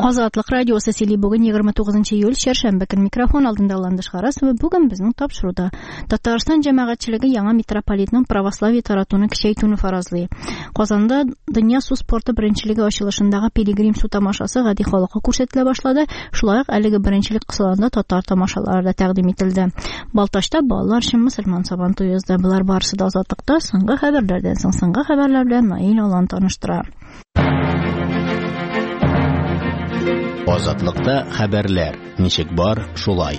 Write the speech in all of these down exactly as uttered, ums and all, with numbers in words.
Азатлык радиосы сөйли бүген егерме тугызынчы июль чәршәмбе көн микрофон алдында Ландыш Харас ва бүген безнең тапшыруда Татарстан җәмәгатьчелеге яңа митрополитның православие таратуны көчәйтүне фаразлый. Казанда дөнья су спорты беренчелеге ачылышындагы пилигрим су тамашасы гади халыкка күрсәтелә башлады. Шулай ук әлеге беренчелек кысаларында татар тамашалары да тәкъдим ителде. Балташта балалар өчен мөселман сабан туе узды. Булар барысы да азатлыкта соңгы хәбәрләрдән соң соңгы хәбәрләр белән Наил Алан таныштыра. Азатлыкта хәбәрләр. Ничек бар, шулай.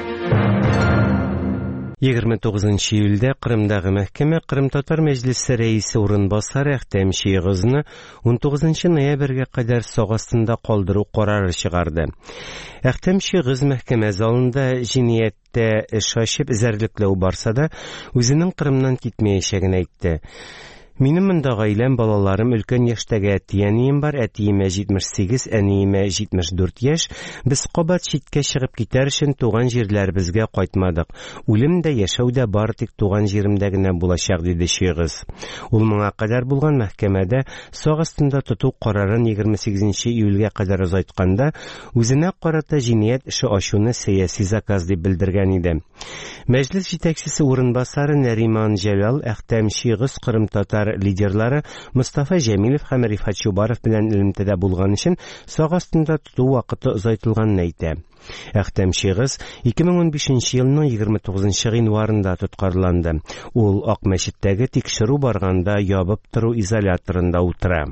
егерме тугызынчы июльдә Кырымдагы мәхкәмә Кырым татар мәҗлесе рәисе урынбасары Әхтәм Шигызны он тугызынчы ноябрьгә кадәр сак астында калдыру карары чыгарды. Әхтәм Шигыз мәхкәмә залында җинаятьтә эш ачып эзәрлекләү барса да, үзенең Кырымнан китмәячәген әйтте. Минем монда гаиләм, балаларым, өлкән яшьтәге әтием бар, әтиемә җитмеш сигез, әниемә җитмеш дүрт яшь. Без кабат читкә чыгып китәр өчен туган җирләребезгә кайтмадык. Үлем дә, яшәү дә бар тик туган җиремдә генә булачак, диде Шигыз. Ул моңа кадәр булган мәхкәмәдә сак астында тоту карарын егерме сигезенче июльгә кадәр озайтканда, үзенә карата җинаять эше ачуны сәяси заказ дип белдергән иде. Мәҗлес җитәкчесе урынбасары Нариман Җәлал Әхтәм Шигыз Кырым татар лидерлары Мустафа Җәмилев һәм Рифат Чубаров белән элемтәдә булган өчен сак астында тоту вакыты озайтылганын әйтә. Әхтәм Шигыз ике мең унбишенче елның егерме тугызынчы гыйнварында тоткарланды. Ул Ак мәчеттәге тикшерү барганда ябып тору изоляторында утыра.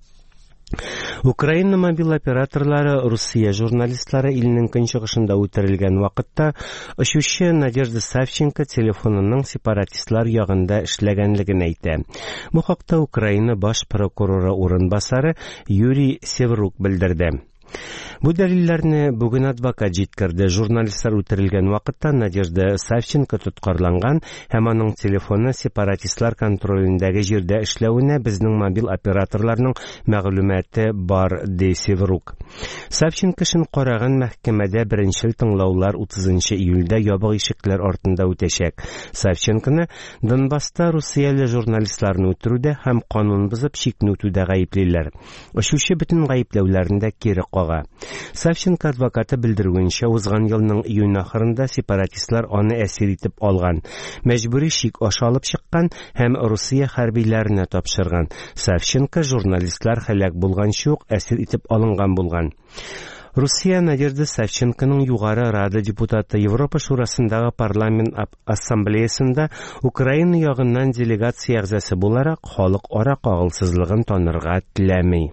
Украина мобиль операторлары Русия журналистлары илнең көнчыгышында үтерелгән вакытта очучы Надежда Савченко телефонының сепаратистлар ягында эшләгәнлеген әйтә. Бу хакта Украина баш прокуроры урынбасары Юрий Севрук белдерде. Бу дәлилләрне бүген адвокат җиткерде. Журналистлар үтерелгән вакытта Надежда Савченко тоткарланган һәм аның телефоны сепаратистлар контролендәге җирдә эшләвенә безнең мобиль операторларның мәгълүматы бар, ди Севрук. Савченко өчен караган мәхкәмәдә беренчел тыңлаулар утызынчы июльдә ябык ишекләр артында үтәчәк. Савченконы Донбасста Русияле журналистларны үтерүдә һәм канун бозып чикне үтүдә гаеплиләр. Ошучы бөтен гаепләүләрне дә кире кага. Савченко адвокаты белдерүенчә, узган елның июнь ахырында сепаратистлар аны әсир итеп алган, мәҗбүри шик аша алып чыккан һәм Русия хәрбиләренә тапшырган. Савченко журналистлар һәлак булганчы ук әсир итеп алынган булган. Русия Надежда Савченконың югары Рада депутаты Европа шурасындагы парламент ассамблеясында Украина ягыннан делегация әгъзасы буларак халык ара кагылсызлыгын танырга теләми.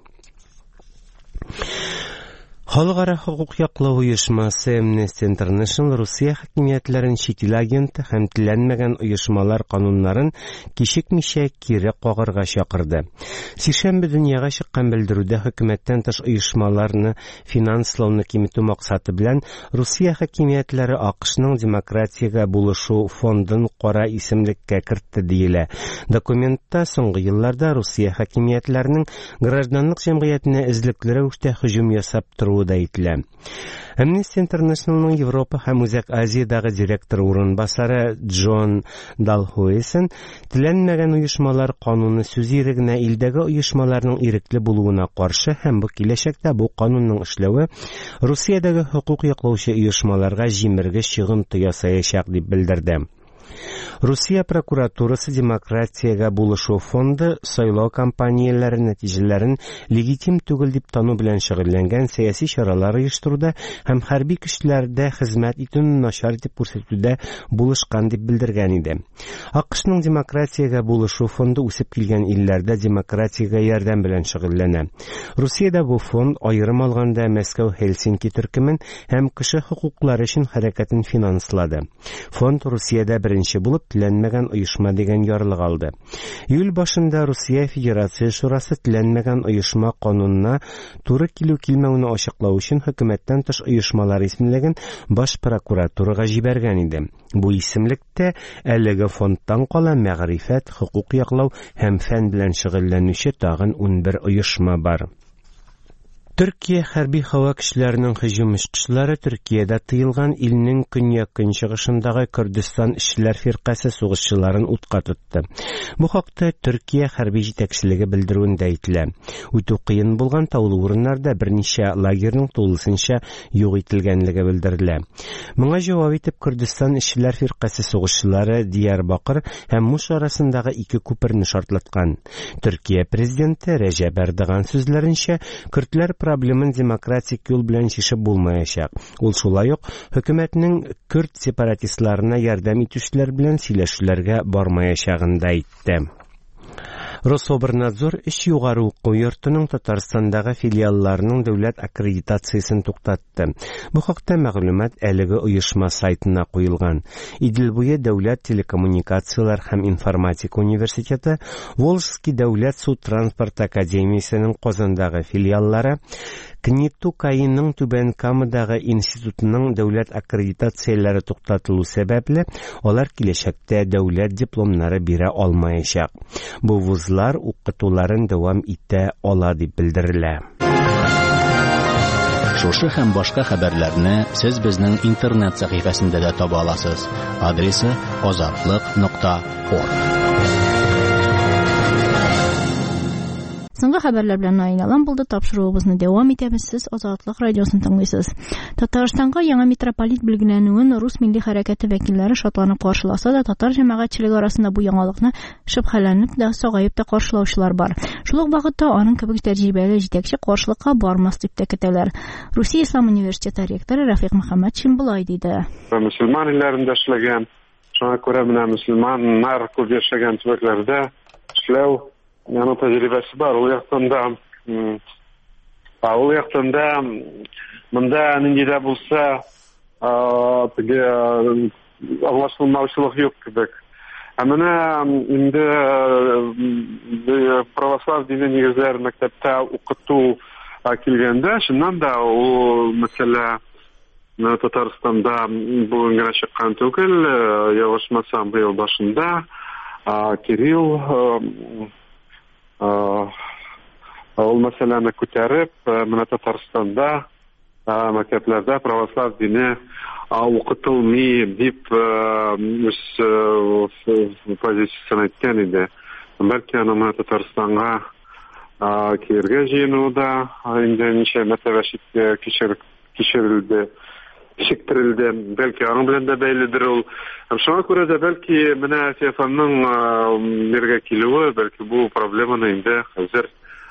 Халыкара хукук яклау оешмасы Amnesty International Русия хакимиятләрен чит ил агенты һәм теләнмәгән оешмалар кануннарын кичекмичә кире кагарга чакырды. Сишәмбе дөньяга чыккан белдерүдә хөкүмәттән тыш оешмаларны финанслауны киметү максаты белән Русия хакимиятләре АКШның демократиягә булышу фондын кара исемлеккә кертте диелә. Документта соңгы елларда Русия хакимиятләренең гражданлык җәмгыятенә эзлекле рәвештә һөҗүм ясап тору да әйтелә. Amnesty Internationalның Европа һәм Үзәк Азиядагы директор урынбасары Джон Далхуэсен теләнмәгән оешмалар кануны сүз ирегенә илдәге оешмаларның ирекле булуына каршы һәм бу киләчәктә бу канунның эшләве Русиядәге хукук яклаучы оешмаларга җимергеч чыгынты ясаячак дип белдерде. Русия прокуратурасы демократиягә булышу фонды сайлау кампанияләре нәтиҗәләрен легитим түгел дип тану белән шөгыльләнгән сәяси чаралар оештыруда һәм хәрби көчләрдә хезмәт итүне начар итеп күрсәтүдә булышкан дип белдергән иде. АКШның демократиягә булышу фонды үсеп килгән илләрдә демократиягә ярдәм белән шөгыльләнә. Русиядә бу фонд аерым алганда Мәскәү-Хельсинки төркемен һәм кеше хокуклары өчен хәрәкәтен финанслады. Фонд Русиядә беренче булып теләнмәгән оешма дигән ярлык алды. Июль башында Русия Федерация шурасы теләнмәгән оешма канунына туры килү-килмәүне ачыклау өчен хөкүмәттән тыш оешмалар исемлеген баш прокуратурага җибәргән иде. Бу исемлектә әлеге фондтан кала мәгърифәт, хукук яклау һәм фән белән шөгыльләнүче тагын ун бер оешма бар. Төркия хәрби һава көчләренең һөҗүм очкычлары Төркиядә тыелган илнең көньяк-көнчыгышындагы Көрдистан эшчеләр фиркасы сугышчыларын утка тотты. Бу хакта Төркия хәрби җитәкчелеге белдерүендә әйтелә. Үтү кыен булган таулы урыннарда берничә лагерның тулысынча юк ителгәнлеге белдерелә. Моңа җавап итеп Көрдистан эшчеләр фиркасы сугышчылары Диярбакыр һәм Муш арасындагы ике күперне шартлаткан. Төркия президенты Рәҗәп Эрдоган сүзләренчә, көрдләр проблемын демократик юл белән чишеп булмаячак. Ул шулай ук хөкүмәтнең көрд сепаратистларына ярдәм итүчеләр белән сөйләшүләргә бармаячагын да әйтте. Рособорнадзор эш югары уку йортының Татарстандагы филиалларының дәүләт аккредитациясын туктатты. Бу хакта мәгълүмат әлеге оешма сайтына куелган. Идел буе дәүләт телекоммуникациялар һәм информатика университеты, Волжский дәүләт су транспорт академиясенең Казандагы филиаллары, Книтукайның Түбән Камадагы институтының дәүләт аккредитацияләре туктатылу сәбәпле, алар киләчәктә дәүләт дипломнары бирә алмаячак. Бу вузлар укытуларын дәвам итә ала дип белдерелә. Шушы һәм башка хәбәрләрне сез безнең интернет сәхифәсендә дә таба аласыз. Адресы азатлык нокта орг. Соңгы хәбәрләр белән айналам булды. Тапшыруыбызны дәвам итәбез. Сез Азатлык радиосын тыңлыйсыз. Татарстанга яңа митрополит билгеләнүен Рус милли хәрәкәте вәкилләре шатланып каршыласа да, татар җәмәгатьчелеге арасында бу яңалыкны шөбһәләнеп дә, сагаеп та каршылаучылар бар. Шул ук вакытта аның кебек тәҗрибәле җитәкче каршылыкка бармас дип тә көтәләр. Русия Ислам университеты ректоры Рафик Мөхәммәтшин булай диде. Мөселман илләрендә эшләгән, шуңа күрә менә мөселманнар күп яшәгән төбәкләрдә эшләү яңа тәҗрибәсе бар. Ул яктанда, ул яктанда монда нинди дә булса, теге аңлашылмаучылык юк кебек. Ә менә инде православ дине нигезләр мәктәптә укыту килгәндә, шуннан да ул мәсьәлә Татарстанда бүген генә чыккан түгел, явышмасам быел башында Кирилл ул мәсьәләне күтәреп, менә Татарстанда мәктәпләрдә православ дине укытылмый дип үз позициясын әйткән иде. Бәлки аны Татарстанга килергә җыенуда инде ничә мәртәбә кичерелде, кичектерелде. Бәлки аның белән дә бәйледер ул. Шуңа күрә дә бәлки менә ТФНның бергә килүе, бәлки бу проблеманы инде хәзер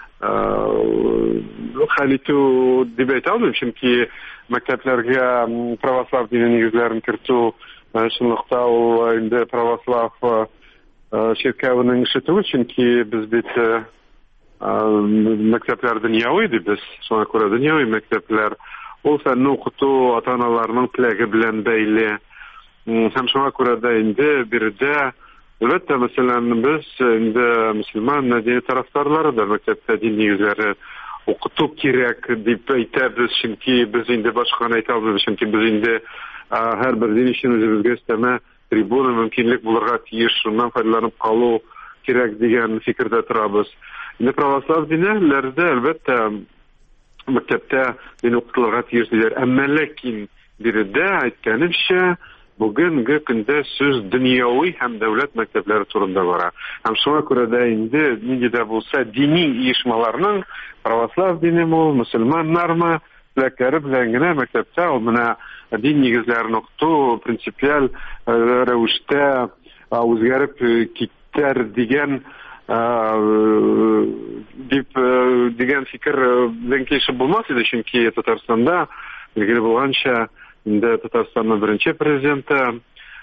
хәл итү дип әйтә алмыйм, чөнки мәктәпләргә православ дине нигезләрен кертү чынлыкта ул инде православ ширкәвенең эше түгел, чөнки без бит мәктәпләр дөньяви дибез. Шуңа күрә дөньяви мәктәпләр ул фәнне укыту ата-аналарның теләге белән бәйле. Һәм шуңа күрә дә инде биредә, әлбәттә, мәсәлән, без инде мөселман дине тарафдарлары да мәктәптә дин нигезләре укыту кирәк дип әйтәбез, чөнки без инде башканы әйтә алмыйбыз, чөнки без инде һәрбер дин өчен үзебезгә өстәмә трибуна мөмкинлек булырга тиеш, шуннан файдаланып калу кирәк дигән фикердә торабыз. Инде православ динләрендә, әлбәттә, мәктәптә дин укытылырга тиеш диләр. Әмма ләкин биредә әйткәнемчә, бүгенге көндә сүз дөньяви һәм дәүләт мәктәпләре турында бара. Һәм шуңа күрә дә инде нинди дә булса дини оешмаларның православ дине ул, мөселманнармы, теләкләре белән генә мәктәптә ул менә дин нигезләрен укыту принципиаль рәвештә үзгәреп китәр дигән дип дигән фикер белән килешеп булмас иде, чөнки Татарстанда билгеле булганча инде Татарстанның беренче президенты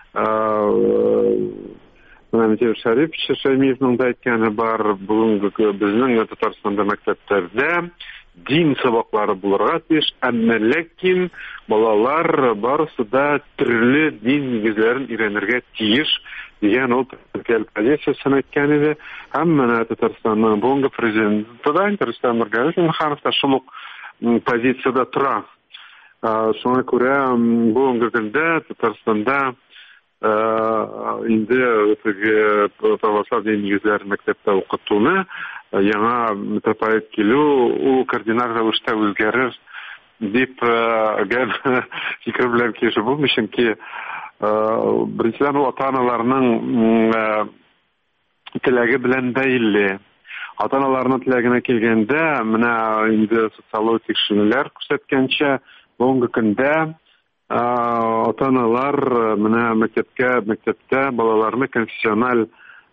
Мөхәммәд Шәриф Шәймиевның да әйткәне бар, бүгенге безнең Татарстанда мәктәпләрдә дин сабаклары булырга тиеш, әмма ләкин балалар барысы да төрле дин нигезләрен өйрәнергә тиеш дигән ул позициясын әйткән иде. Һәм менә Татарстанның бүгенге президенты да Рөстәм Миңнеханов та шул ук позицияда тора. Шуңа күрә бүгенге көндә Татарстанда инде православ дин нигезләрен мәктәптә укытуны яңа митрополит килү ул кардинал рәвештә үзгәрер дип гәр фикер белән килешеп булмый, чөнки беренчедән ул ата-аналарның теләге белән бәйле. Ата-аналарның теләгенә килгәндә, менә инде социологик тикшерүләр күрсәткәнчә, бүгенге көндә ата-аналар менә мәктәпкә, мәктәптә балаларны конфессиональ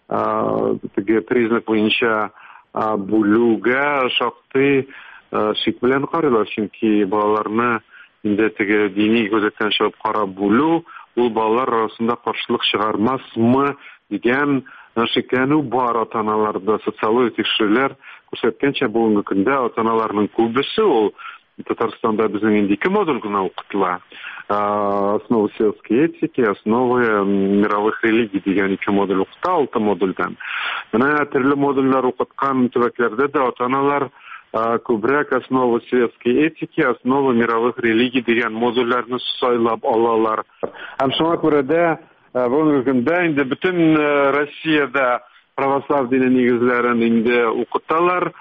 теге признак буенча бүлүгә шактый шик белән карыйлар, чөнки балаларны инде теге дини күзәттән чыгып карап бүлү, ул балалар арасында каршылык чыгармасмы дигән шикләнү бар ата-аналарда. Социологик тикшерүләр күрсәткәнчә, бүгенге көндә ата-аналарның күбесе ул Татарстанда безнең инде ике модуль гына укытыла. Основы сельской этики, основы мировых религий дигән ике модуль укыта, алты модульдан. Менә төрле модульләр укыткан төбәкләрдә дә ата-аналар күбрәк основы сельской этики, основы мировых религий дигән модульләрне сайлап алалар. Һәм шуңа күрә дә бүгенге көндә инде бөтен Россиядә православ дине нигезләрен инде укыталар.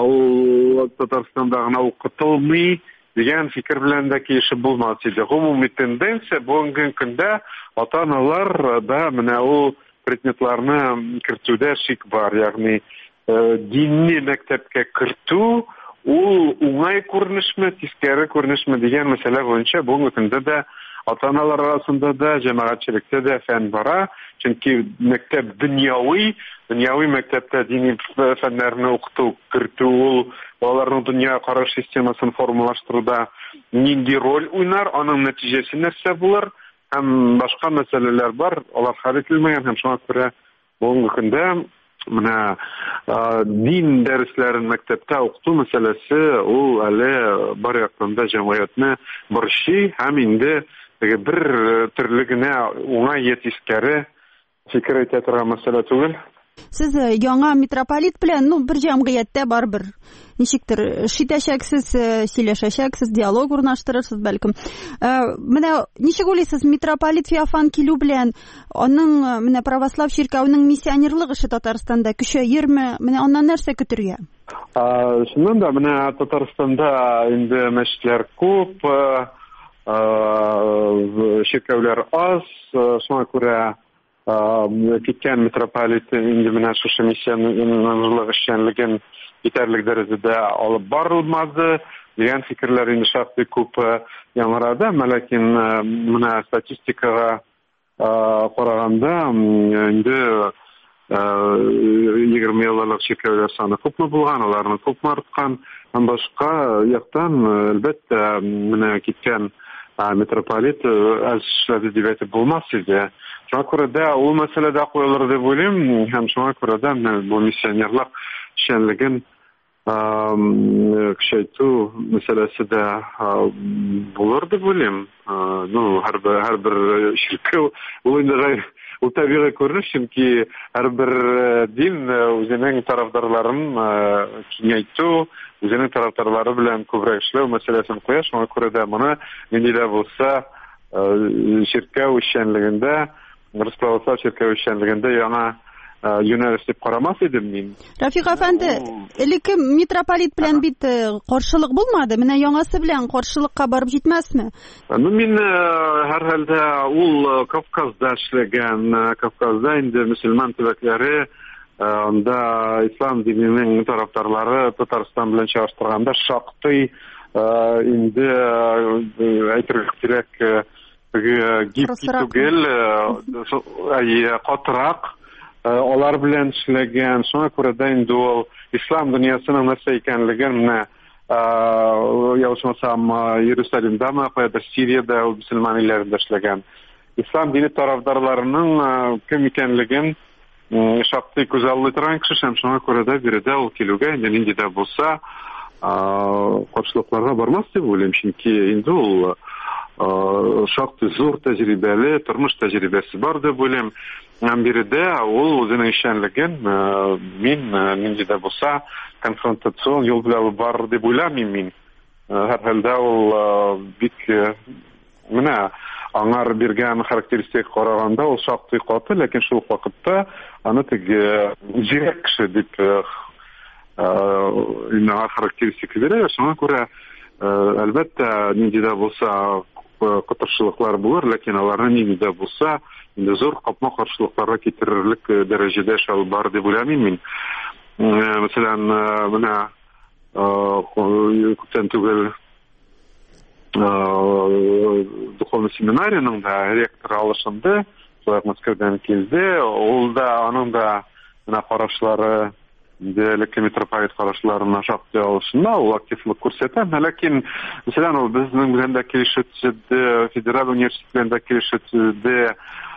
Ул Татарстанда гына укытылмый дигән фикер белән дә килешеп булмас иде. Гомуми тенденция бүгенге көндә ата-аналар да менә ул предметларны кертүдә шик бар. Ягъни динни мәктәпкә кертү ул уңай күренешме, тискәре күренешме дигән мәсьәлә буенча бүгенге көндә дә ата-аналар арасында да, җәмәгатьчелектә дә фән бара. Чөнки мәктәп дөньяви, дөньяви мәктәптә дини фәннәрне укыту, кертү ул балаларның дөнья караш системасын формалаштыруда нинди роль уйнар, аның нәтиҗәсе нәрсә булыр, һәм башка мәсьәләләр бар, алар хәл ителмәгән, һәм шуңа күрә бүгенге көндә менә дин дәресләрен мәктәптә укыту мәсьәләсе ул әле бар яктан да җәмгыятьне борчый, һәм инде бер төрле генә уңай тискәре фикер әйтә торган мәсьәлә түгел. Сез яңа митрополит белән, ну, бер җәмгыятьтә барбер ничектер шитәшәксез, сөйләшәчәксез, диалог урнаштырырсыз бәлкем. Менә ничек уйлыйсыз, митрополит Феофан килү белән аның менә православ чиркәүнең миссионерлык эше Татарстанда көчәерме? Менә аннан нәрсә көтәргә? Шуннан да менә Татарстанда инде мәчетләр күп, чиркәүләр аз, шуңа күрә киткән митрополит инде менә шушы миссионерлык эшчәнлеген итәрлек дәрәҗәдә алып барылмады дигән фикерләр инде шактый күп яңгырады. Ләкин менә статистикага караганда инде егерме еллык чиркәүләр саны күпме булган, аларның күпме арткан. Һәм башка яктан әлбәттә менә киткән митрополит аз дип әйтеп булмас иде. Шуңа күрә дә ул мәсьәләдә куелыр дип уйлыйм, һәм шуңа күрә дә бу миссионерлык эшчәнлеген көчәйтү мәсьәләсе дә булыр дип уйлыйм. Ну, һәрбер чиркәү ул инде ул табигый күренеш, чөнки һәрбер дин үзенең тарафдарларын киңәйтү, үзенең тарафдарлары белән күбрәк эшләү мәсьәләсен куя. Шуңа күрә дә моны нинди дә булса чиркәү эшчәнлегендә, православ чиркәү эшчәнлегендә яңа юнәлеш дип карамас идем мин. Рафик әфәнде, элекке митрополит белән бит каршылык булмады. Менә яңасы белән каршылыкка барып җитмәсме? Ну, мин һәрхәлдә ул Кавказда эшләгән, Кавказда инде мөселман төбәкләре, анда ислам диненең тарафдарлары Татарстан белән чагыштырганда шактый инде әйтергә кирәк, гибки түгел, катырак алар белән эшләгән. Шуңа күрә дә инде ул ислам дөньясының нәрсә икәнлеген менә яушмасам Иерусалимдамы, каядыр Сириядә ул мөселман илләрендә эшләгән. Ислам дине тарафдарларының кем икәнлеген шактый күзаллый торган кеше, һәм шуңа күрә дә биредә ул килүгә инде нинди дә булса каршылыкларга бармас дип уйлыйм, чөнки инде ул шактый зур тәҗрибәле, тормыш тәҗрибәсе бар дип уйлыйм. Һәм биредә ул үзенең эшчәнлеген мин нинди дә булса конфронтацион юл белән бар дип уйламыйм мин. Һәрхәлдә ул бик менә аңар биргән характеристика караганда ул шактый каты, ләкин шул вакытта аны теге җирәк кеше дип иннага характеристика бирә. Шуңа күрә әлбәттә нинди дә булса кытыршылыклар булыр, ләкин аларны нинди дә булса инде зур капма каршылыкларга китерерлек дәрәҗәдә шул бар дип уйлыйм мин. Мәсәлән, менә күптән түгел духовный семинарияның да ректор алышынды, шулай Москвадан килде, ул да аның да менә карашлары Дәлеке митрополит карашларына шактый алышында ул активлык күрсәтә. Ләкин, мәсәлән, ул безнең белән дә килешүдә, федераль университет белән дә килешүдә,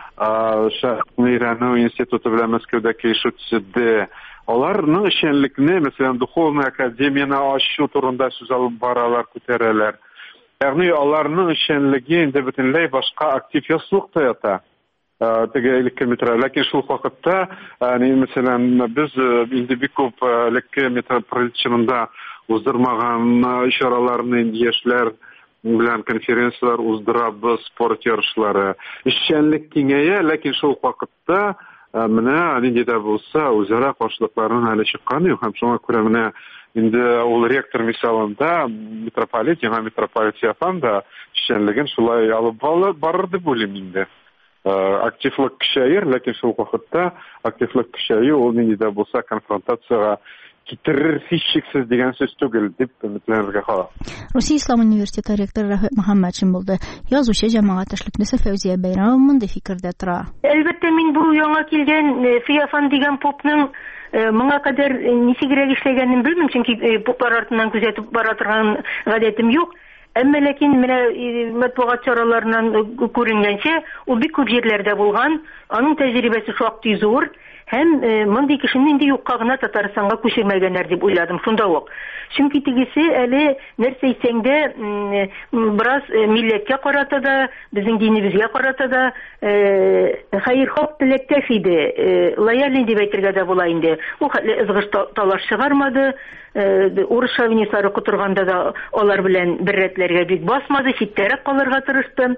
Шахмирәнү институты белән Мәскәүдә килешүдә, аларның эшчәнлекне, мәсәлән, духовный академияны ачу турында сүз алып баралар, күтәрәләр. Ягъни аларның эшчәнлеге инде бөтенләй башка актив ясылыкта ята. Теге элекке метро, ләкин шул вакытта, мәсәлән, без инде бик күп элекке метрополитенында уздырмаган ишараларны яшьләр белән конференциялар уздырабыз, спорт ярышлары. Эшчәнлек киңәя, ләкин шул вакытта менә нинди дә булса үзара каршылыкларның әле чыкканы юк. Һәм шуңа күрә менә инде ул ректор мисалында митрополит, яңа митрополит Яфанда эшчәнлеген шулай алып барыр дип уйлыйм инде. Активлык көчәер, ләкин шул вакытта активлык көчәю ул нинди дә булса конфронтацияга китерер һичшиксез дигән сүз түгел дип өметләнергә кала. Русия Ислам университеты ректоры Рафет Мөхәммәтшин булды. Язучы җәмәгать эшлеклесе Фәүзия Бәйрәмова монда фикердә тора. Әлбәттә, мин бу яңа килгән Фиафан дигән попның моңа кадәр ничегрәк эшләгәнен белмим, чөнки поплар артыннан күзәтеп бара торган гадәтем юк. Әмма ләкин менә матбугат чараларынан күренгәнчә, ул бик күп җирләрдә булган, аның тәҗрибәсе шактый зур. Һәм мондый кешене инде юкка гына Татарстанга күчермәгәннәр дип уйладым шунда ук. Чөнки тегесе әле нәрсә әйтсәң дә бераз милләткә карата да, безнең динебезгә карата да хәер-хак теләктәш иде. Лояльный дип әйтергә дә була инде. Ул хәтле ызгыш талаш чыгармады. Урыс шовинистлары кутырганда да алар белән бер рәтләргә бик басмады, читтәрәк калырга тырышты.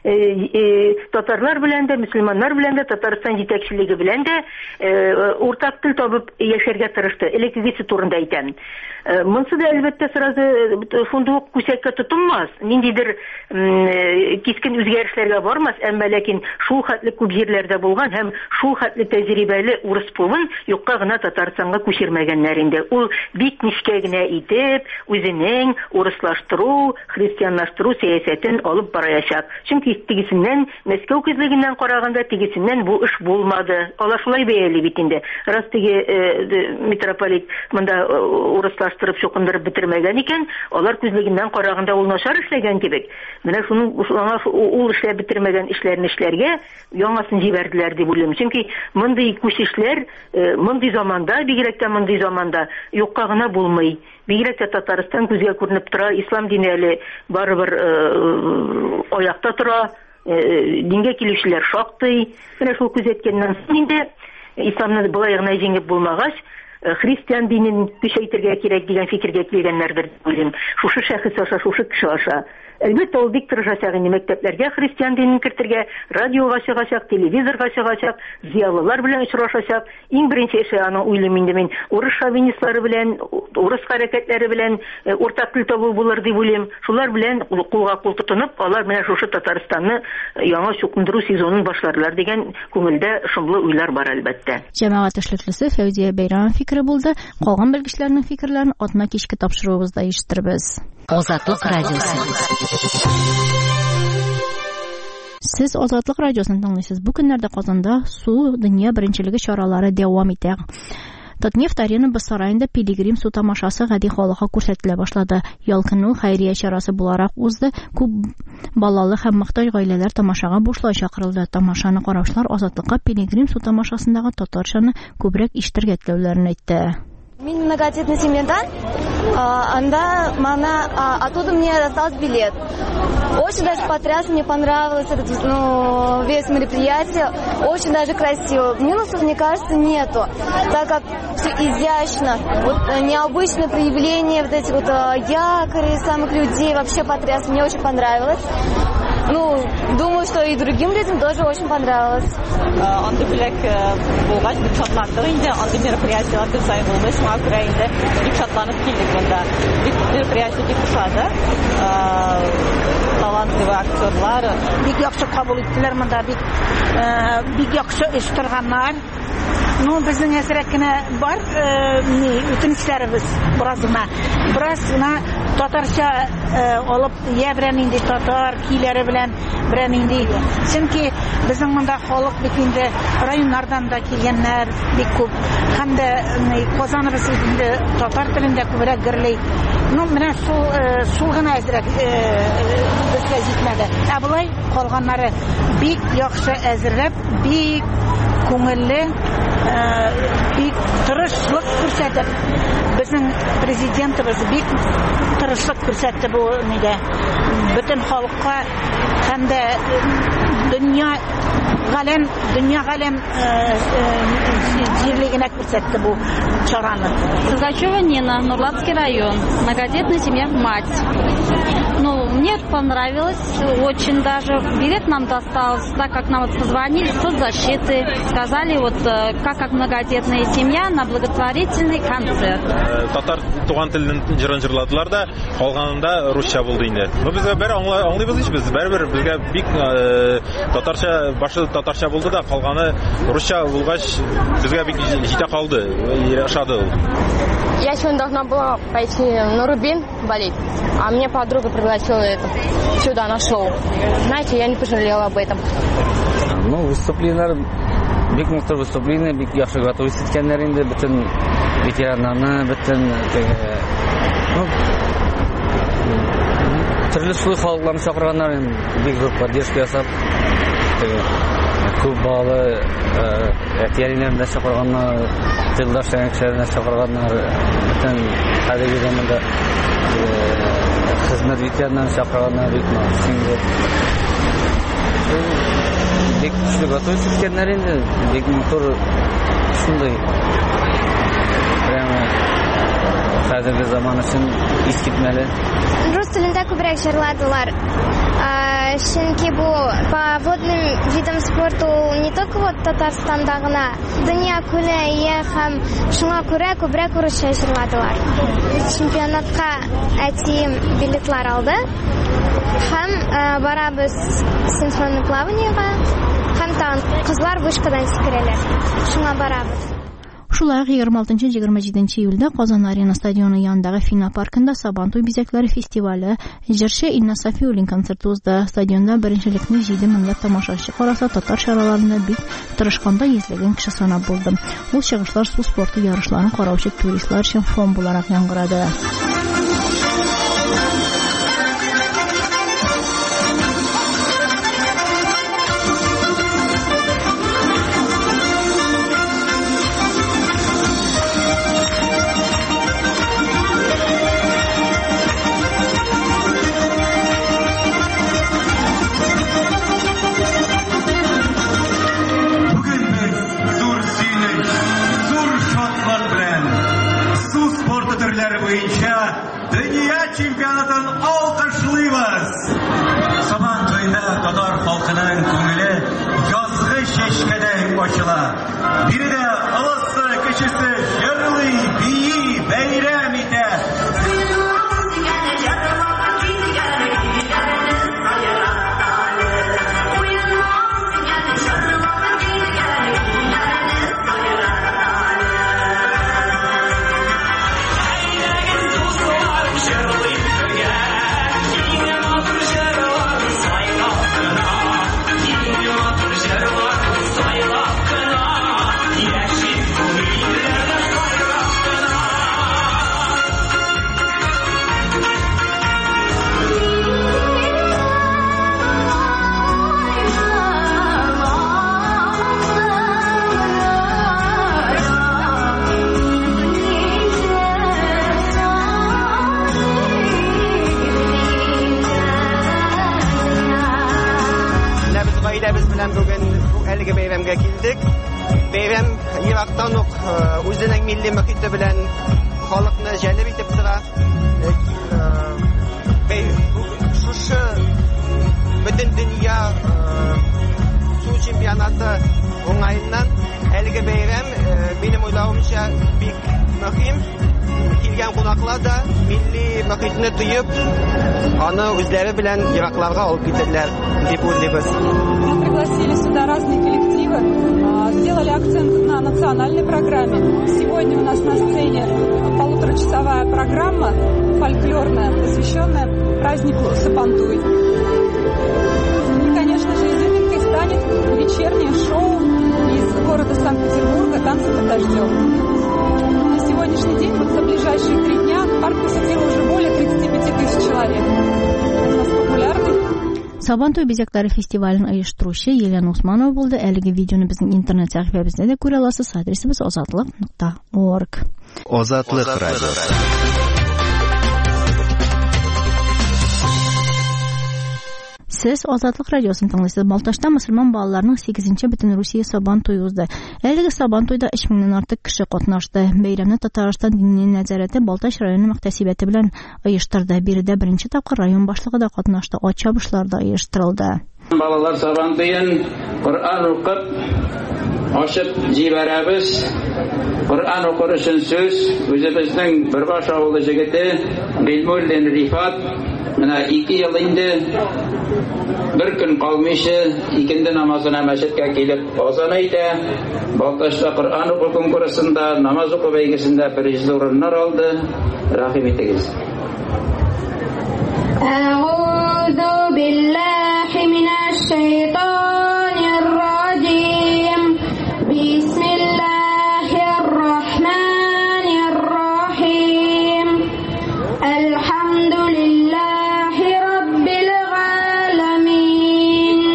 Татарлар белән дә, мөселманнар белән дә, Татарстан җитәкчелеге белән дә уртак тел табып яшәргә тырышты. Элеккегесе турында әйтәм. Монсы да әлбәттә сразу шундый ук күсәккә тотынмас. Ниндидер кискен үзгәрешләргә бармас, әмма ләкин шул хәтле күп җирләрдә булган һәм шул хәтле тәҗрибәле урыс пулын юкка гына Татарстанга күчермәгәннәр инде. Ул бик нечкә генә итеп үзенең урыслаштыру, христианлаштыру сәясәтен алып барачак. Чөнки тигесеннән Мәскәү күзлегеннән караганда тигесеннән бу эш булмады. Алар шулай бәяли бит инде. Раз теге митрополит монда урыслаштырып чукындырып бетермәгән икән, алар күзлегеннән караганда ул начар эшләгән кебек. Менә шуның ул эшләп бетермәгән эшләрне эшләргә яңасын җибәрделәр дип уйлыйм. Чөнки мондый күчешләр мондый заманда, бигрәк тә мондый заманда юкка гына булмый. Бигрәк тә Татарстан күзгә күренеп тора, ислам дине әле барыбер аякта тора, дингә килүчеләр шактый. Менә шул күзәткәннән соң инде исламны булай гына җиңеп булмагач, христиан динен көчәйтергә кирәк дигән фикергә килгәннәрдер дип уйлыйм. Шушы шәхес аша, шушы кеше аша. Әлбәттә, ул бик тырышачак инде мәктәпләргә христиан динен кертергә, радиога чыгачак, телевизорга чыгачак, зыялылар белән очрашачак. Иң беренче эше аның уйлыйм инде мин, урыс шовинистлары белән, урыс хәрәкәтләре белән уртак тел табу булыр дип уйлыйм. Шулар белән кулга кул тотынып, алар менә шушы Татарстанны яңа чукындыру сезонын башларлар дигән күңелдә шомлы уйлар бар әлбәттә. Җәмәгать эшлеклесе Фәүзия Бәйрәмова фикере булды. Калган белгечләрнең фикерләрен атна кичке тапшыруыбызда ишеттербез. Азатлык радиосы. Сез Азатлык радиосын тыңлыйсыз. Бу көннәрдә Казанда су дөнья беренчелеге чаралары дәвам итә. Татнефть арена бассарайында пилигрим су тамашасы гади халыкка күрсәтелә башлады. Ялкыну хәйрия чарасы буларак узды. Күп балалы һәм мохтаҗ гаиләләр тамашага бушлай чакырылды. Тамашаны караучылар Азатлыкка пилигрим су тамашасындагы татарчаны күбрәк ишетергә теләүләрен әйтте. Мин многодетный семьядан, анда мана, оттуда мне достался билет. Очень даже потряс, мне понравилось этот, ну, весь мероприятие, очень даже красиво. Минусов, мне кажется, нету, так как все изящно, вот необычное проявление вот этих вот якорей, самых людей, вообще потряс, мне очень понравилось. Ну, думаю, что и другим людям тоже очень понравилось. Анды бүләк булгач бик шатландык инде. Анды мероприятиелар күп сайын булды. Шуңа күрә инде бик шатланып килдек монда. Бик мероприятие бик ошады. Талантлы актерлар бик яхшы кабул иттеләр монда, бик бик яхшы оештырганнар. Ну, безнең әзрәк кенә бар, ни, үтенечләребез бераз гына. Бераз гына татарча алып, я белән инде татар киләре белән белән инде. Чөнки безнең монда халык бик инде районнардан да килгәннәр бик күп. Һәм дә Казаныбыз инде татар телендә күбрәк гөрләй. Ну, менә шул шул гына әзрәк безгә җитмәде. Ә булай калганнары бик яхшы әзерләп, бик күңелле, бик тырышлык күрсәтеп, безнең президентыбыз бик тырышлык күрсәтте бу нидә. Бөтен халыкка һәм дә дөнья галәм, дөнья галәм җирлегенә күрсәтте бу чараны. Сызгачева Нина, Нурлатский район, многодетная семья, мать. Ну, мне понравилось очень даже. Билет нам достался, так как нам вот позвонили с соцзащиты, сказали вот как как многодетная семья на благотворительный концерт. Татар туган телен җырын җырладылар да, калганында русча булды инде. Бу безгә бер аңлыйбыз ич без, бер-бер безгә бик татарча, башы татарча булды да, калганы русча булгач безгә бик җитә калды, ошады ул. Я сегодня должна была пойти на Рубин болеть, а мне подруга пригласила это сюда на шоу. Знаете, я не пожалела об этом. Ну, выступлениелар бик мықты выступление, бик яхшы готовность иткәннәр инде, бөтен ветераннарны, бөтен ну төрле слой халыкларны чакырганнар, бик зур поддержка ясап, күп балалы әтияләрне дә чакырганнар, тылдаш кешеләрне чакырганнар, бөтен хәлеге заманда хезмәт ветераннарын чакырганнар, бик мөһим. Бик күчле готовность иткәннәр инде, бик матур шундый. Прямо хәзерге заман өчен искитмәле. Рус телендә күбрәк җырладылар. Чөнки бу по водным видам спорта не только вот Татарстанда гына, дөнья күле ия һәм шуңа күрә күбрәк русча җырладылар. Чемпионатка әтием билетлар алды. Һәм барабыз синхронный плаваниегә, һәм тагын кызлар вышкадан сикерәләр. Шуңа барабыз. Шулай егерме алтынчы - егерме җиденче июльдә Казан Арена стадионы янындагы Фина паркында Сабантуй бизәкләре фестивале җырчы Инна Сафиуллин концерты узды. Стадионда беренчелекне җиде меңләп тамашачы караса, татар чараларында бик тырышканда йөзләгән кеше санап булды. Ул чыгышлар су спорты ярышларын караучы туристлар өчен фон буларак яңгырады. Чемпионатын алкышлыйбыз. Сабантуйда татар халкының күңеле язгы чәчкәдәй ачыла. Биредә алысы кечесе җырлый, бии, бәйрәм итә. Бәйрәм ерактан ук үзенең милли мөхите белән халыкны җәлеп итеп тора. Шушы бөтен чемпионаты уңайыннан әлеге бәйрәм минем уйлавымча бик мөһим. Килгән кунаклар да милли мөхитне тоеп, аны үзләре белән еракларга алып китәләр дип уйлыйбыз. Мы пригласили сюда разные коллективы, сделали акцент на национальной программе. Сегодня у нас на сцене полуторачасовая программа фольклорная, посвященная празднику Сабантуй. И, конечно же, изюминкой станет вечернее шоу из города Санкт-Петербурга «Танцы под дождем». На сегодняшний день, вот за ближайшие три дня, парк посетило уже более тридцать пять тысяч человек. У нас популярный. Сабантуй безяклары фестивален оештыручы Елена Усманова булды. Әлеге видеоны безнең интернет сәхифәбездә дә күрә аласыз. Адресыбыз озатлык нокта орг. Озатлык радиосы. Сез Азатлык радиосын тыңлыйсыз. Балташта мөселман балаларының сигезенче бөтен Русия Сабантуй узды. Әлеге Сабантуйда өч меңнән артык кеше катнашты. Бәйрәмне Татарстан дининең нәзарәте Балташ районы мөхтәсибәте белән оештырды. Биредә беренче тапкыр район башлыгы да катнашты. Ат чабышлар да оештырылды. Балалар Сабантуйын Коръан укып, ачып җибәрәбез. Коръан укыр өчен сүз үзебезнең Бербаш авылы җегете Гыйльмуллин Рифат менә ике ел инде bir kun калмыйча икенде намазына мәчеткә килеп азан әйтә. Балташта Коръан уку конкурсында, намаз уку бәйгесендә беренче урыннар алды. Рәхим итегез. Аузу биллахи минаш шайтанир раджим. Бисмиллахир рахманир рахим. Алхамдулиллахи раббил alamin.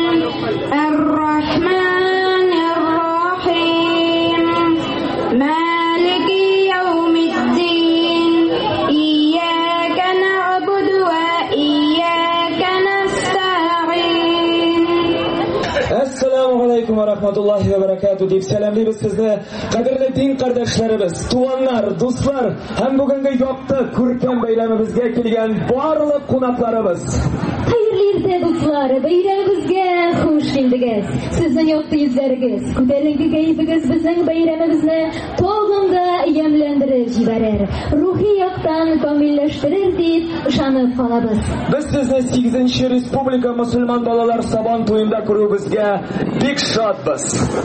Ar-rahmanir rahim. Maliki yawmiddin. Iyyaka na'budu wa iyyaka nasta'in. Assalamu alaykum wa rahmatullahi wa barakatuh. Deb salamlaymiz sizni, qadrli din qardoshlarimiz, tuvanlar, do'stlar, ham bugungi yoqti ko'rkam bayramimizga kelgan barliq qonaqlarimiz. Xayrli erta do'stlar, bayramimizga xush keldingiz. Sizning yoqti yuzlaringiz, ko'tarinki kayfingiz bizning bayramimizni to'g'rimda yamlantirib jibarar, ruhiy yoqdan komillashtirar deb ishonib qolamiz. Biz sizni seizinchi Respublika musulmon bolalar Sabantuyida ko'rishimizga bek shodmiz.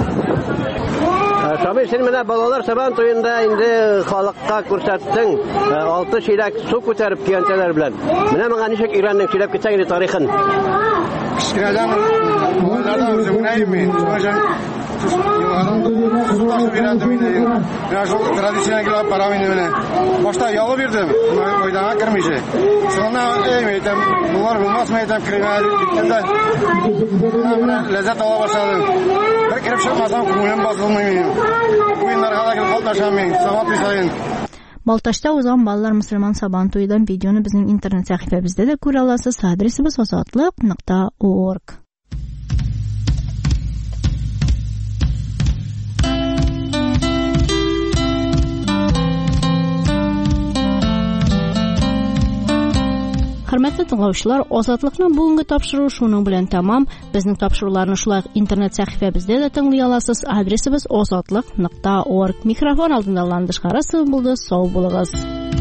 Tabii sen менә балалар Сабантуйында инде халыкка күрсәттең, алты чиләк су күтәреп килгәнчеләр белән. Менә моңа ничек өйрәндең сөйләп китсәң инде тарихын. Кичкенәдән балалардан үземнәйме? Я шул традициягә парамин менә. Башта ялы бирдем, ойдана кермичә. Соңна әйтәм, булар булмасмы әйтәм кремәл иткәндә. Ләззәт ала башладым. Бер киреп чыкмасам күңелем басылмый минем. Уеннарга да килеп катнашамын, сабат бисайын. Балташта узган балалар мөселман Сабантуйдан видеоны безнең интернет сәхифәбездә дә күрә аласыз. Адресыбыз озатлык нокта орг. Хөрмәтле тыңлаучылар, Азатлыкның бүгенге тапшыруы шуның белән тәмам. Безнең тапшыруларны шулай интернет сәхифәбездә дә тыңлый аласыз. Адресыбыз озатлык нокта орг. Микрофон алдында Ландыш Харасов булды. Сау булыгыз.